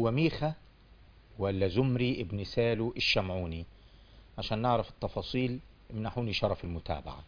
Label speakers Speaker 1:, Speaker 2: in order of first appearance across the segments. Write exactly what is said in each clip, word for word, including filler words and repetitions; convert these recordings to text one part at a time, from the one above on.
Speaker 1: هو ميخا ولا زمري ابن سالو الشمعوني؟ عشان نعرف التفاصيل امنحوني شرف المتابعة.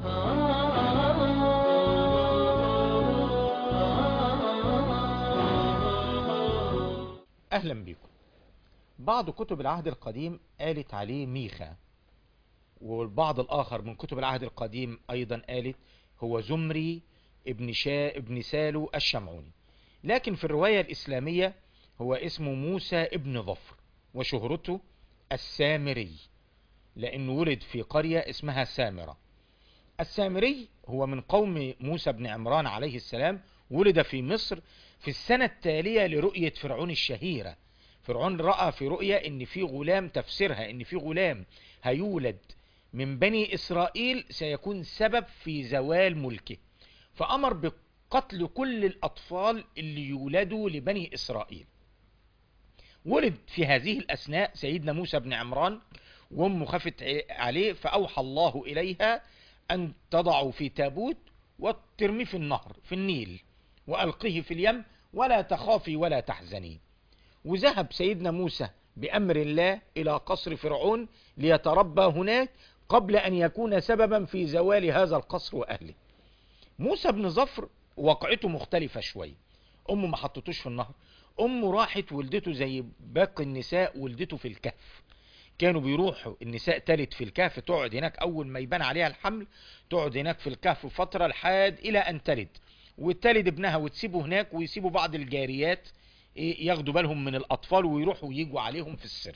Speaker 1: اهلا بكم. بعض كتب العهد القديم قالت عليه ميخا، والبعض الاخر من كتب العهد القديم ايضا قالت هو زمري ابن شا ابن سالو الشمعوني، لكن في الرواية الاسلامية هو اسمه موسى ابن ظفر، وشهرته السامري لانه ولد في قرية اسمها سامرة. السامري هو من قوم موسى بن عمران عليه السلام، ولد في مصر في السنة التالية لرؤية فرعون الشهيرة. فرعون رأى في رؤية ان في غلام، تفسيرها ان في غلام هيولد من بني اسرائيل سيكون سبب في زوال ملكه، فامر بقتل كل الاطفال اللي يولدوا لبني اسرائيل. ولد في هذه الاثناء سيدنا موسى بن عمران، وامه خافت عليه فاوحى الله اليها ان تضعه في تابوت وترميه في النهر في النيل والقيه في اليم ولا تخافي ولا تحزني. وذهب سيدنا موسى بأمر الله إلى قصر فرعون ليتربى هناك قبل أن يكون سببا في زوال هذا القصر وأهله. موسى بن ظفر واقعته مختلفة شوي. أمه ما حطتوش في النهر، أمه راحت ولدته زي باقي النساء، ولدته في الكهف. كانوا بيروحوا النساء تلد في الكهف، تقعد هناك أول ما يبان عليها الحمل تقعد هناك في الكهف فترة لحد إلى أن تلد، وتلد ابنها وتسيبه هناك، ويسيبوا بعض الجاريات ياخدوا بالهم من الأطفال ويروحوا ويجوا عليهم في السر.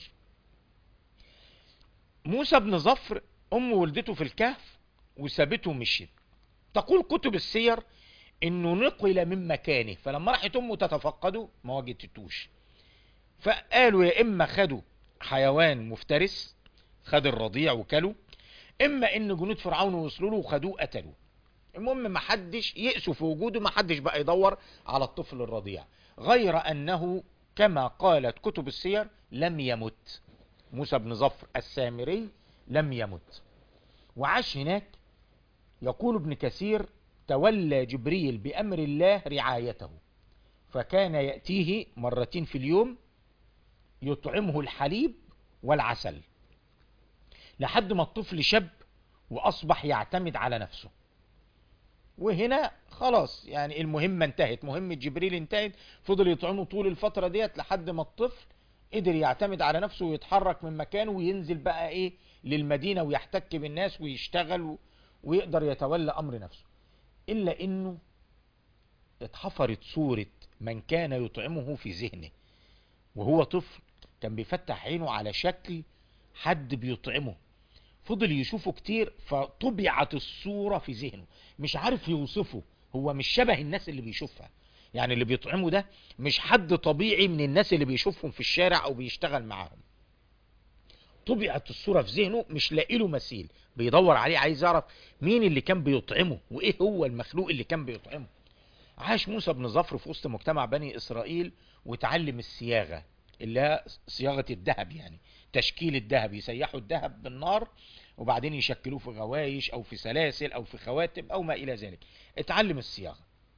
Speaker 1: موسى بن ظفر أمه ولدته في الكهف وسابته مشيت. تقول كتب السير إنه نقل من مكانه، فلما راحت أمه تتفقده ما وجدتوش، فقالوا يا إما خدوا حيوان مفترس خد الرضيع وكلوا، إما إن جنود فرعون وصلوا له وخدوه قتلوه. المهم ما حدش يأسوا في وجوده، ما حدش بقى يدور على الطفل الرضيع، غير أنه كما قالت كتب السير لم يمت. موسى بن ظفر السامري لم يمت وعاش هناك. يقول ابن كثير تولى جبريل بأمر الله رعايته، فكان يأتيه مرتين في اليوم يطعمه الحليب والعسل لحد ما الطفل شب وأصبح يعتمد على نفسه. وهنا خلاص يعني المهمة انتهت، مهمة جبريل انتهت. فضل يطعمه طول الفترة ديت لحد ما الطفل قدر يعتمد على نفسه ويتحرك من مكانه وينزل بقى ايه للمدينة ويحتك بالناس ويشتغل ويقدر يتولى امر نفسه. الا انه اتحفرت صورة من كان يطعمه في ذهنه وهو طفل، كان بيفتح عينه على شكل حد بيطعمه، فضل يشوفه كتير فطبعت الصورة في ذهنه، مش عارف يوصفه، هو مش شبه الناس اللي بيشوفها، يعني اللي بيطعمه ده مش حد طبيعي من الناس اللي بيشوفهم في الشارع او بيشتغل معاهم. طبعت الصورة في ذهنه، مش لاقي له مثيل، بيدور عليه، عايز يعرف مين اللي كان بيطعمه وايه هو المخلوق اللي كان بيطعمه. عاش موسى بن ظفر في وسط مجتمع بني اسرائيل وتعلم الصياغة، اللي هي صياغة الذهب، يعني تشكيل الذهب، يسيحوا الذهب بالنار وبعدين يشكلوه في غوايش او في سلاسل او في خواتم او ما الى ذلك. اتعلم الصياغة.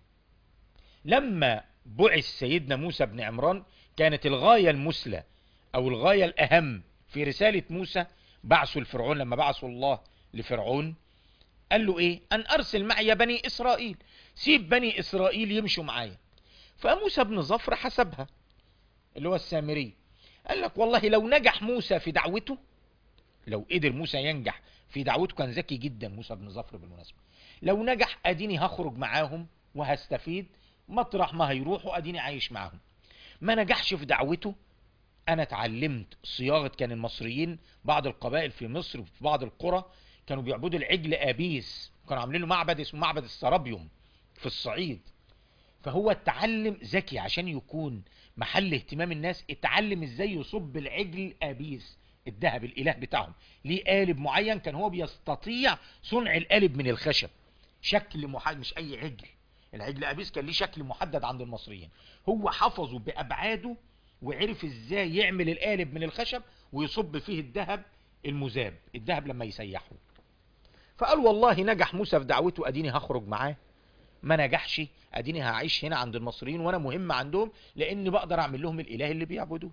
Speaker 1: لما بعث سيدنا موسى بن عمران كانت الغاية المثلى او الغاية الاهم في رسالة موسى بعثوا لفرعون. لما بعثوا الله لفرعون قال له ايه؟ ان ارسل معي بني اسرائيل، سيب بني اسرائيل يمشوا معايا. فموسى بن ظفر حسبها، اللي هو السامري، قال لك والله لو نجح موسى في دعوته، لو قدر موسى ينجح في دعوته، كان ذكي جدا موسى بن ظفر بالمناسبة، لو نجح اديني هخرج معاهم وهستفيد، مطرح ما هيروحوا اديني عايش معاهم. ما نجحش في دعوته، انا اتعلمت صياغة. كان المصريين بعض القبائل في مصر وفي بعض القرى كانوا بيعبدوا العجل ابيس، كانوا عاملين له معبد اسمه معبد السرابيوم في الصعيد. فهو اتعلم ذكي عشان يكون محل اهتمام الناس، اتعلم ازاي يصب العجل ابيس الذهب الاله بتاعهم ليه قالب معين، كان هو بيستطيع صنع القالب من الخشب، شكل محدد، مش اي عجل. العجل ابيس كان ليه شكل محدد عند المصريين، هو حفظه بابعاده وعرف ازاي يعمل القالب من الخشب ويصب فيه الذهب المذاب، الذهب لما يسيحه. فقال والله نجح موسى في دعوته اديني هخرج معاه، ما نجحش، اديني هعيش هنا عند المصريين وانا مهم عندهم، لاني بقدر اعمل لهم الاله اللي بيعبدوه.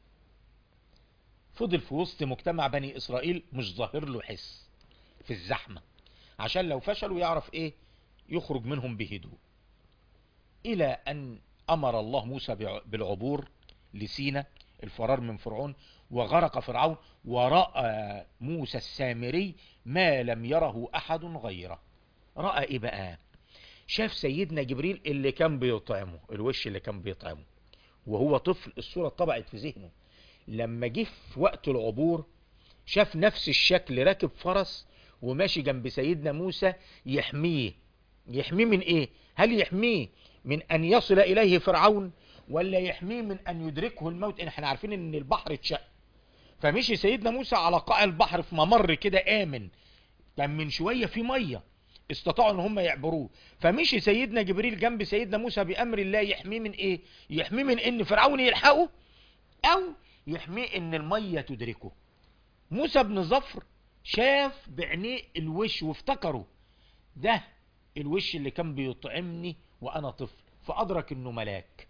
Speaker 1: فضل في وسط مجتمع بني اسرائيل مش ظاهر له حس في الزحمة، عشان لو فشلوا يعرف ايه يخرج منهم بهدوء. الى ان امر الله موسى بالعبور لسينا، الفرار من فرعون، وغرق فرعون، ورأى موسى السامري ما لم يره احد غيره. رأى ايه بقى؟ شاف سيدنا جبريل اللي كان بيطعمه، الوش اللي كان بيطعمه وهو طفل، الصورة طبعت في ذهنه. لما جه في وقت العبور شاف نفس الشكل راكب فرس وماشي جنب سيدنا موسى يحميه. يحميه من ايه؟ هل يحميه من ان يصل اليه فرعون، ولا يحميه من ان يدركه الموت؟ احنا عارفين ان البحر اتشق، فمشي سيدنا موسى على قاع البحر في ممر كده امن، كان من شوية في مية استطاعوا ان هم يعبروه، فمشي سيدنا جبريل جنب سيدنا موسى بامر الله يحميه من ايه؟ يحميه من ان فرعون يلحقه، او يحميه ان المية تدركه. موسى بن ظفر شاف بعينيه الوش وافتكره ده الوش اللي كان بيطعمني وانا طفل، فادرك انه ملاك.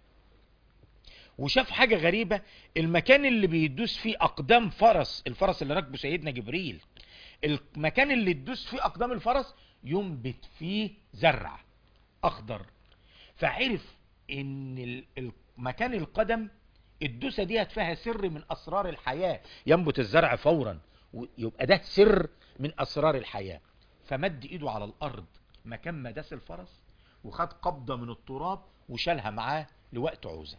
Speaker 1: وشاف حاجة غريبة، المكان اللي بيدوس فيه اقدام فرس، الفرس اللي راكبه سيدنا جبريل، المكان اللي تدوس فيه اقدام الفرس ينبت فيه زرع اخضر. فعرف ان مكان القدم الدوسة دي فيها سر من اسرار الحياة، ينبت الزرع فورا، ويبقى ده سر من اسرار الحياة. فمد ايده على الارض مكان ما داس الفرس، وخد قبضة من التراب وشالها معاه لوقت عوزة.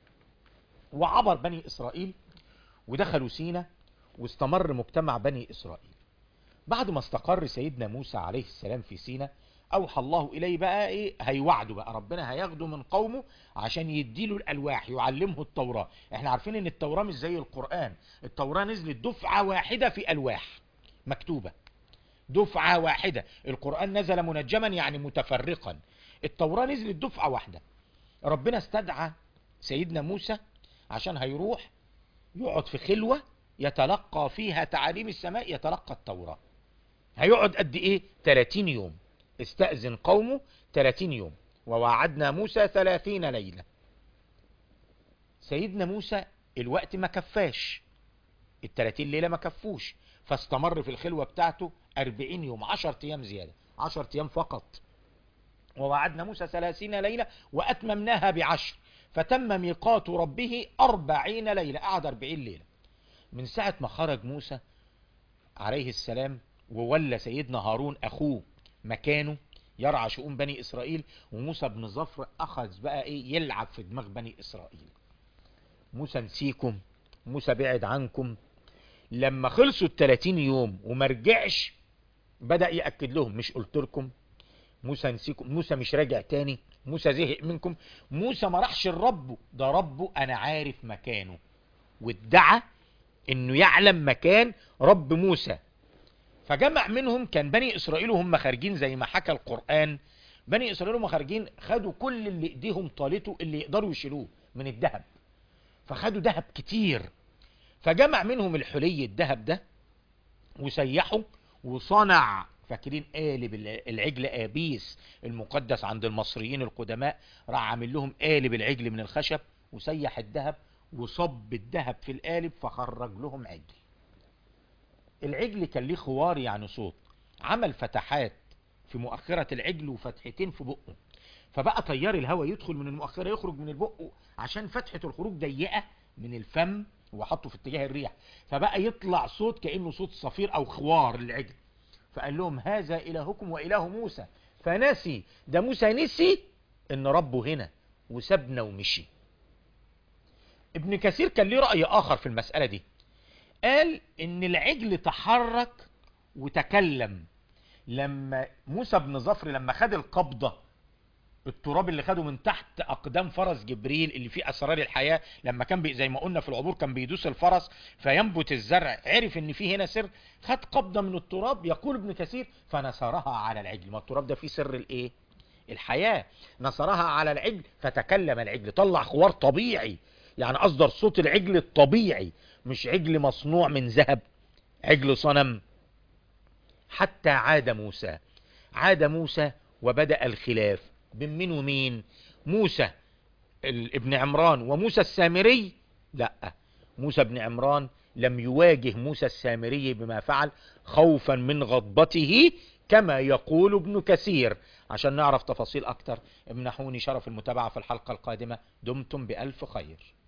Speaker 1: وعبر بني اسرائيل ودخلوا سينا، واستمر مجتمع بني اسرائيل. بعد ما استقر سيدنا موسى عليه السلام في سينا، اوحى الله اليه بقى ايه، هيوعده بقى ربنا هياخده من قومه عشان يديله الالواح، يعلمه التوراة. احنا عارفين ان التوراة مش زي القرآن، التوراة نزلت دفعة واحدة في الواح مكتوبة، دفعة واحدة. القرآن نزل منجما يعني متفرقا، التوراة نزلت دفعة واحدة. ربنا استدعى سيدنا موسى عشان هيروح يقعد في خلوة يتلقى فيها تعاليم السماء، يتلقى التوراة. هيقعد قد ايه؟ ثلاثين يوم. استأذن قومه ثلاثين يوم، ووعدنا موسى ثلاثين ليلة. سيدنا موسى الوقت ما كفاش، الثلاثين ليلة ما كفوش، فاستمر في الخلوة بتاعته أربعين يوم، عشر ايام زيادة، عشر ايام فقط. ووعدنا موسى ثلاثين ليلة وأتممناها بعشر، فتم ميقات ربه أربعين ليلة، قعد أربعين ليلة. من ساعة ما خرج موسى عليه السلام وولى سيدنا هارون أخوه مكانه يرعى شؤون بني إسرائيل، وموسى بن ظفر أخذ بقى إيه يلعب في دماغ بني إسرائيل. موسى نسيكم، موسى بعد عنكم. لما خلصوا الثلاثين يوم ومرجعش، بدأ يأكد لهم مش قلت لكم؟ موسى نسيكم، موسى مش راجع تاني، موسى زهق منكم. موسى ما راحش لربه، ده ربه أنا عارف مكانه، وادعى انه يعلم مكان رب موسى. فجمع منهم، كان بني اسرائيل هم خارجين زي ما حكى القرآن، بني اسرائيل هم خارجين خدوا كل اللي ايديهم طالته اللي يقدروا يشيلوه من الذهب، فخدوا ذهب كتير. فجمع منهم الحلي الذهب ده وسيحوا وصنع، فاكرين قالب العجل ابيس المقدس عند المصريين القدماء، راح عامل لهم قالب العجل من الخشب وسيح الذهب وصب الذهب في القالب، فخرج لهم عجل. العجل كان ليه خوار يعني صوت، عمل فتحات في مؤخرة العجل وفتحتين في بقه، فبقى تيار الهواء يدخل من المؤخرة يخرج من البق، عشان فتحة الخروج ضيقة من الفم وحطه في اتجاه الريح، فبقى يطلع صوت كأنه صوت صفير او خوار للعجل. فقال لهم هذا الهكم واله موسى، فنسي، ده موسى نسي ان ربه هنا وسابنا ومشي. ابن كثير كان ليه رأي آخر في المسألة دي، قال إن العجل تحرك وتكلم لما موسى بن ظفر لما خد القبضة، التراب اللي خده من تحت أقدام فرس جبريل اللي فيه أسرار الحياة، لما كان بي زي ما قلنا في العبور كان بيدوس الفرس فينبت الزرع، عرف إن فيه هنا سر، خد قبضة من التراب. يقول ابن كثير فنثرها على العجل، ما التراب ده فيه سر الإيه؟ الحياة. نثرها على العجل فتكلم العجل، طلع خوار طبيعي، يعني أصدر صوت العجل الطبيعي، مش عجل مصنوع من ذهب، عجل صنم. حتى عاد موسى، عاد موسى وبدأ الخلاف، بين مين ومين؟ موسى ابن عمران وموسى السامري؟ لا، موسى بن عمران لم يواجه موسى السامري بما فعل خوفا من غضبته كما يقول ابن كثير. عشان نعرف تفاصيل اكتر امنحوني شرف المتابعة في الحلقة القادمة. دمتم بألف خير.